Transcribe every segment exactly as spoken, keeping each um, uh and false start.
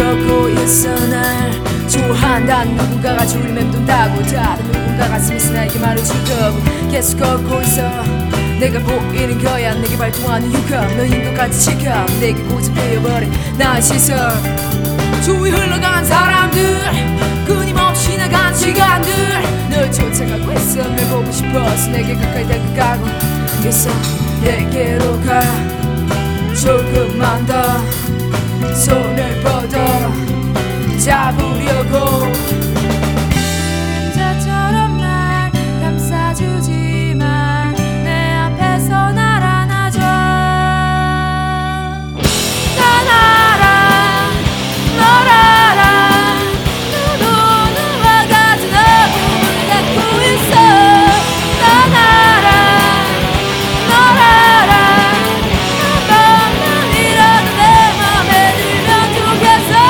걷고 있어. 날 좋아한다는 누군가가 줄을 맴돈다고 다른 누군가가 스미스 나에게 말해주더고 계속 걷고 있어. 내가 보이는 거야. 내게 발동하는 유감 너인 것 같은 실감 내게 고집되어버린 나의 시선. 주위 흘러간 사람들 끊임없이 나간 시간들 널 쫓아가고 있어. 널 보고 싶어서 내게 가까이 다가가고 있어. 내게로 가 조금만 더 손을 뻗어 잡으려고 그림자처럼 날 감싸주지만 내 앞에서 날 안아줘. 난 알아 널 알아 너도 누와 같은 어둠을 갖고 있어. 난 알아 널 알아 한 번만이라도 내 맘에 들면 좋겠어.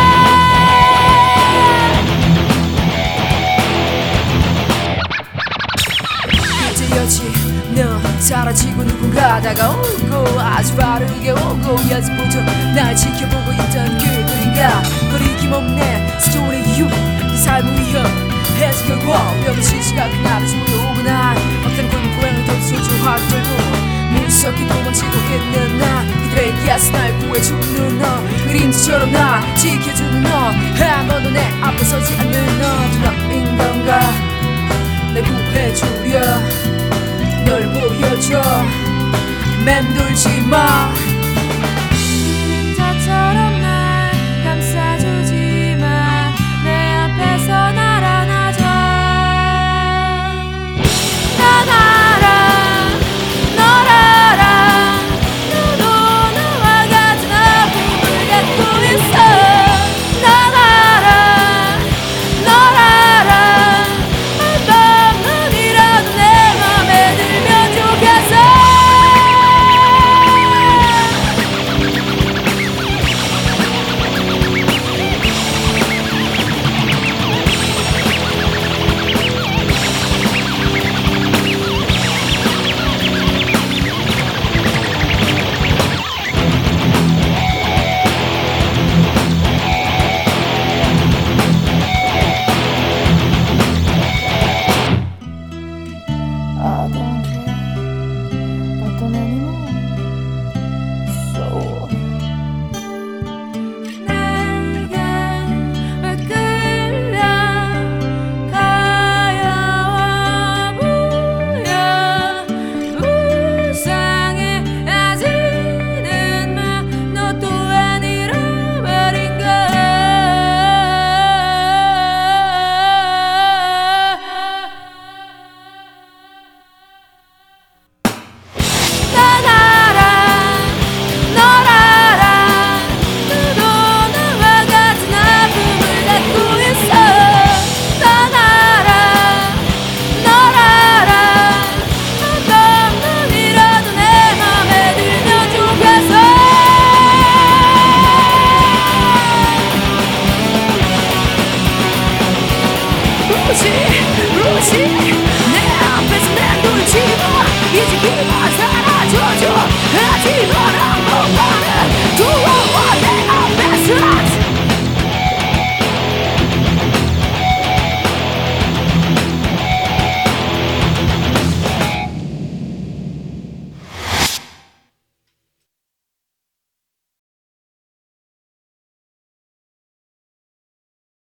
이제였지 너 사라지고 누군가 다가오고 아주 빠르게 오고 연습부터 날 지켜보고 있던 그들인가. 거리낌 없네 스토리 이유 네 삶을 위험해서 결국 어려운 시시가 그날을 주무르고 난 막다른 굴 고향을 더 소중하게 들고 무섭게 도망치고 있는 나 그들의 기아스 날 구해주는 너 그림자처럼 날 지켜주는 너 한 번도 내 앞에 서지 않는 너도 너인 건가. 날 구해주려 널 보여줘 맴돌지 마.